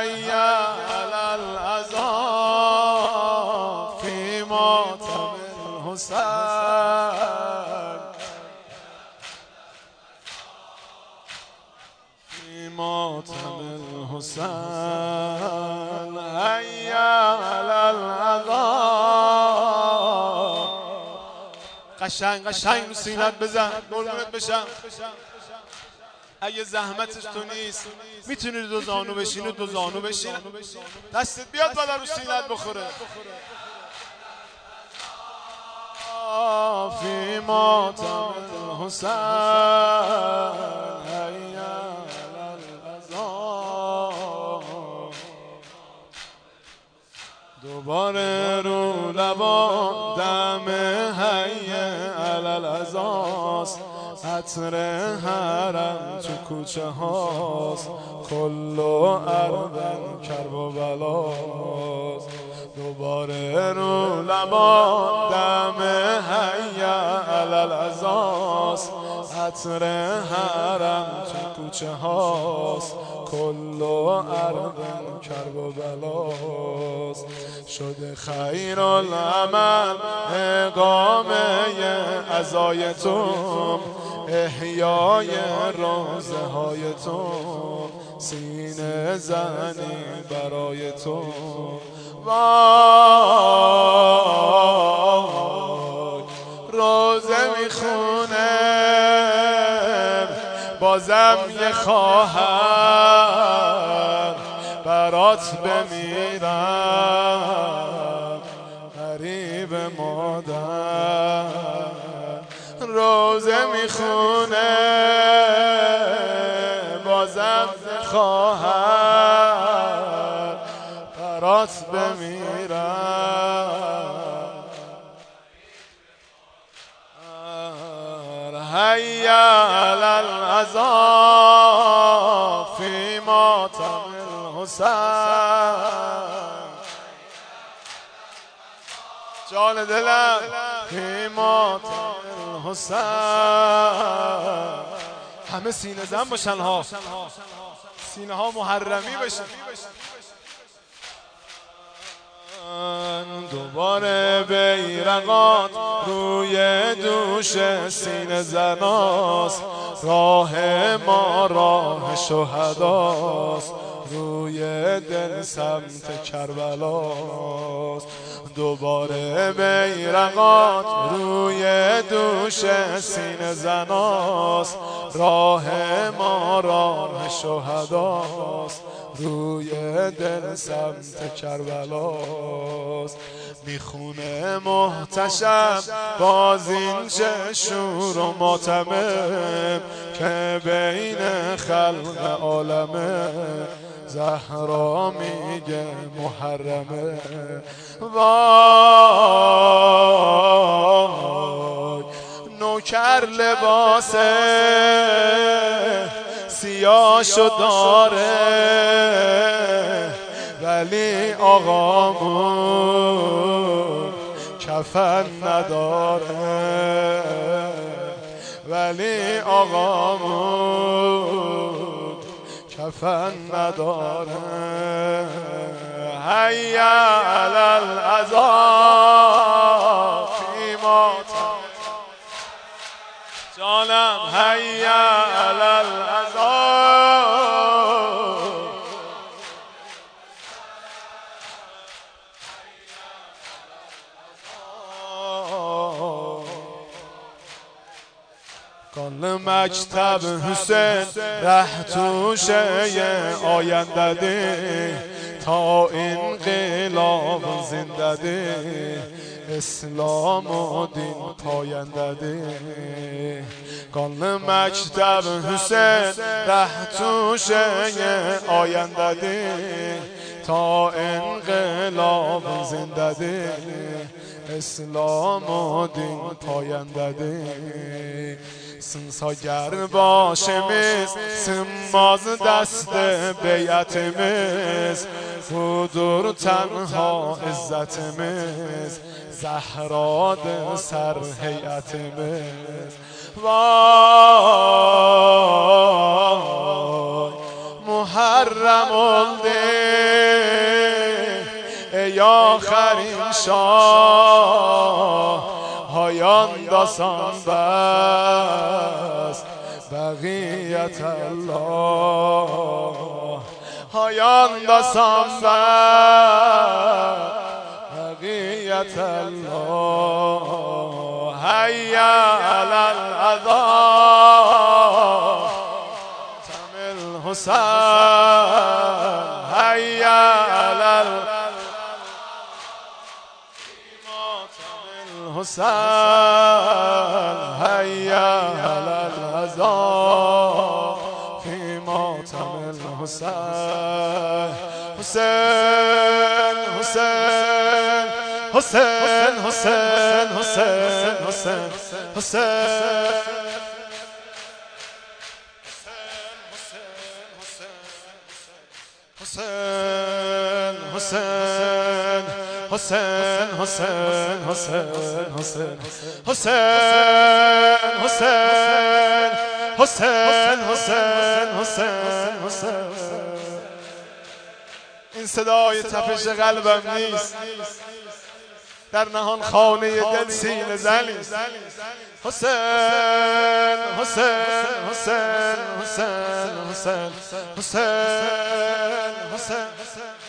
هيا على العزاء في ماتم الحسين في ماتم الحسين هيا على العزاء قشنگ قشنگ رو سینت بزن قربونت بشم. اگه زحمتش تو نیست میتونی دو زانو بشین و دو زانو بشین دستت بیاد بالا رو سینت بخوره. فی ماتم الحسین هیا علی العزا دوباره رو لبا دم هیا علی العزاست عطر حرم تو کوچه هاست کلو اردن کرب و بلاست دوباره رو لبا دم هیا علی العزاست عطر حرم تو کوچه هاست کلو اردن کرب و بلاست شده خیر العمل اقامه عزای تو احیای روزه های تو سینه زنی برای تو وای روزه میخونه بازم یه خواهر برات بمیرم غریب مادر روزه میخونه بازم خواهر برات بمیرم هیا علی العزا فی ماتم الحسین جان دلم فی ماتم الحسین همه سینه زن باشن ها سینه ها محرمی بشن دوباره بیرقات روی دوش سینه زناست راه ما راه شهداست روی دل سمت کربلاست دوباره بیرقات روی دوش سینه زناست راه ما راه شهداست روی دل سمت کربلاست میخونه محتشم باز این چه شور و ماتمه که بین خلق عالمه زهرا میگه محرمه وای نوکر لباسه سیاهشو داره ولی آقامون کفن نداره ولی آقامون کفن نداره هیا علی العزا فی ماتم جانم هیا علی العزا کل مکتب حسین ره توشه آینده ده تا انقلاب زنده ده اسلام و دین پاینده ده کل مکتب حسین ره توشه آینده ده تا انقلاب زنده ده اسلام و دین پاینده ده سنساگر باشمیز سماز دست بیعتمیز بودور تنها عزتمیز زهراد سر حیعتمیز وای محرم الده ای آخرین شاه هایان داستان بس بقیت الله هایان داستان بس بقیت الله هیا علی العذاب تم الحسین هیا علی الحسین هیا علی العذاب فی ماتم الحسین حسین حسین حسین حسین حسین حسین حسین حسین حسین حسین حسین حسین حسین حسین حسین حسین حسین حسین این صدای تپش قلبم نیست در نهان خانه دل سینه زنی حسین حسین حسین حسین حسین حسین حسین